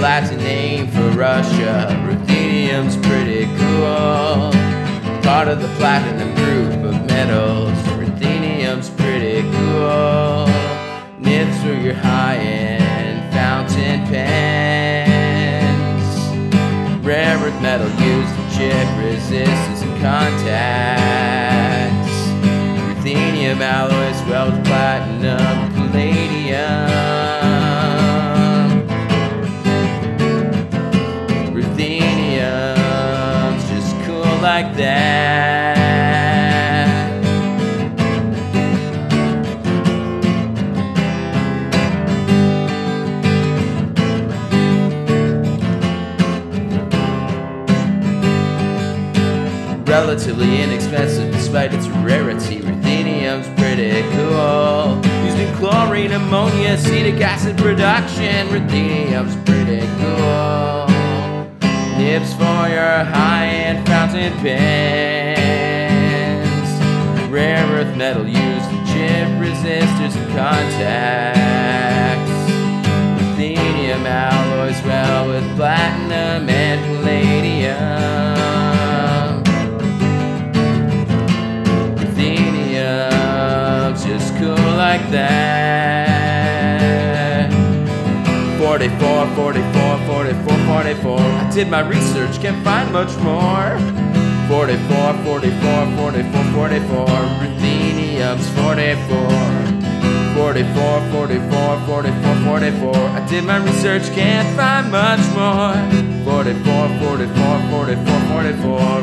Latin name for Russia. Ruthenium's pretty cool. Part of the platinum group of metals. Ruthenium's pretty cool. Nibs for your high-end fountain pens. Rare earth metal used in chip resistance and contacts. Ruthenium alloys well with platinum and palladium. Ruthenium's just cool like that. Relatively inexpensive despite its rarity. Ruthenium's pretty cool. Used in chlorine, ammonia, acetic acid production. Ruthenium's pretty cool. Nibs for your high-end fountain pens. Rare earth metal used in chip resistors and contacts. Ruthenium alloys well with platinum and palladium. Just cool like that. 44, 44, 44, 44. I did my research, can't find much more. 44, 44, 44, 44. Ruthenium's 44. 44, 44, 44, 44. I did my research, can't find much more. 44, 44, 44, 44.